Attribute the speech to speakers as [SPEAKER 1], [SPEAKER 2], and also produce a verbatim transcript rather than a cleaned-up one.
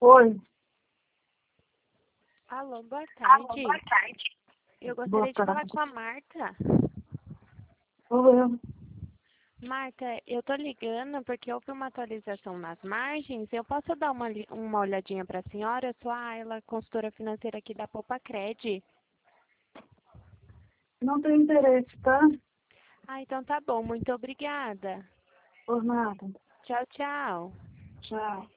[SPEAKER 1] Oi.
[SPEAKER 2] Alô, boa
[SPEAKER 1] Alô,
[SPEAKER 2] tarde.
[SPEAKER 1] boa tarde.
[SPEAKER 2] Eu
[SPEAKER 1] Boa
[SPEAKER 2] gostaria de falar
[SPEAKER 1] tarde.
[SPEAKER 2] com a Marta.
[SPEAKER 1] Sou eu.
[SPEAKER 2] Marta, eu tô ligando porque houve uma atualização nas margens. Eu posso dar uma, li- uma olhadinha para a senhora? Eu sou a Ayla, consultora financeira aqui da Popacred.
[SPEAKER 1] Não tenho interesse, tá?
[SPEAKER 2] Ah, então tá bom. Muito obrigada.
[SPEAKER 1] Por nada.
[SPEAKER 2] Tchau, tchau.
[SPEAKER 1] Tchau.